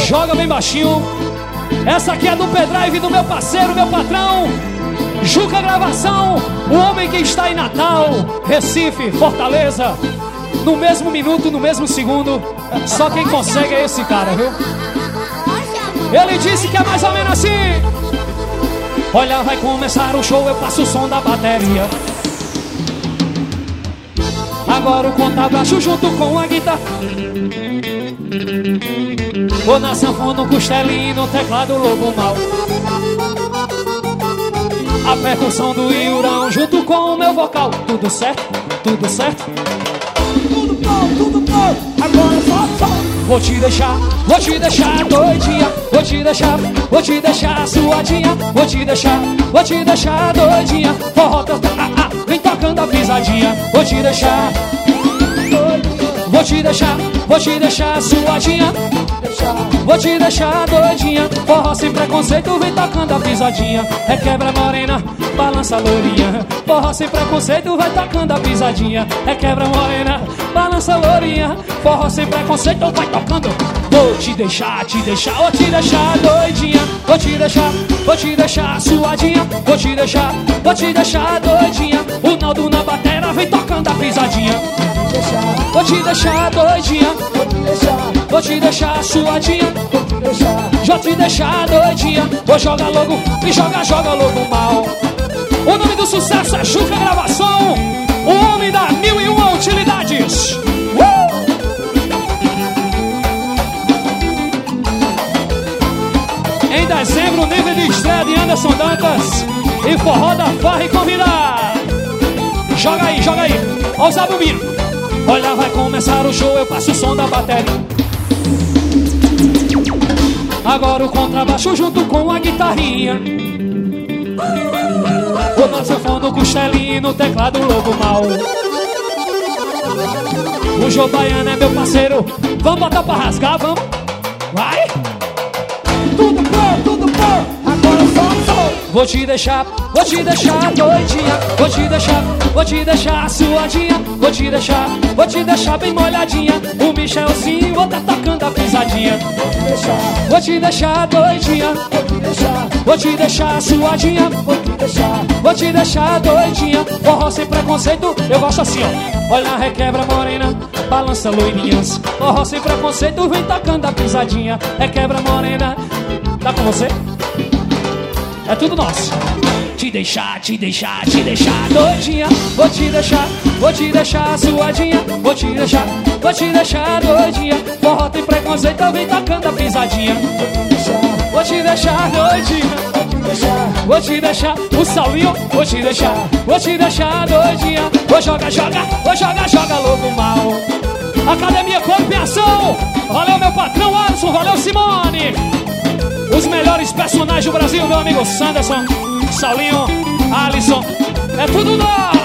Joga bem baixinho. Essa aqui é do pendrive do meu parceiro, meu patrão Juca Gravação, o homem que está em Natal, Recife, Fortaleza. No mesmo minuto, no mesmo segundo. Só quem consegue é esse cara, viu? Ele disse que é mais ou menos assim. Olha, vai começar o show, eu passo o som da bateria. Agora o contrabaixo junto com a guitarra. Vou na sanfona, no costelinho, no teclado Lobo Mal. A percussão do Iurão junto com o meu vocal. Tudo certo? Tudo certo? Tudo bom, tudo bom. Agora só. Vou te deixar doidinha. Vou te deixar suadinha. Vou te deixar doidinha. Forró, vem tocando a pisadinha. Vou te deixar suadinha. Vou te deixar doidinha. Forró sem preconceito, vem tocando a pisadinha. Requebra morena, balança lourinha. Forró sem preconceito, vai tocando a pisadinha. Requebra morena, balança lourinha. Forró sem preconceito, vai tocando. Vou te deixar doidinha. Vou te deixar suadinha. Vou te deixar doidinha. O Naldo na batera, vem tocando a pisadinha. Vou te deixar doidinha. Vou te deixar suadinha. Vou te deixar doidinha. Vou jogar logo e joga logo mal. O nome do sucesso é Juca Gravação, o homem da 1001 utilidades. Em dezembro, nível de estreia de Anderson Dantas e forró da Farra e convidar. Joga aí. Ó os abubinhos. Olha, vai começar o show, eu passo o som da bateria. Agora o contrabaixo junto com a guitarrinha. O nosso sanfona, o costelinho, no teclado Lobo Mal. O Jô Baiano é meu parceiro. Vamos botar pra rasgar, vamos? Vai! Tudo bom, agora só. Vou te deixar doidinha. Vou te deixar suadinha. Vou te deixar bem molhadinha. O Michelzinho, vou tá tocando a pisadinha. Vou te deixar doidinha. Vou te deixar suadinha. Vou te deixar doidinha. Forró sem preconceito, eu gosto assim, ó. Olha a requebra morena, balança loirinhas. Forró sem preconceito, vem tocando a pisadinha. Requebra morena, tá com você? É tudo nosso. Te deixar doidinha. Vou te deixar suadinha. Vou te deixar doidinha. Forró tem preconceito, eu vem tocando a pisadinha. Vou te deixar doidinha. Vou te deixar o Saulinho. Vou te deixar doidinha. Vou joga logo mal. Academia Corpo em Ação. Valeu meu patrão Alisson, valeu Simone. Os melhores personagens do Brasil, meu amigo Sanderson, Saulinho, Alisson. É tudo nosso.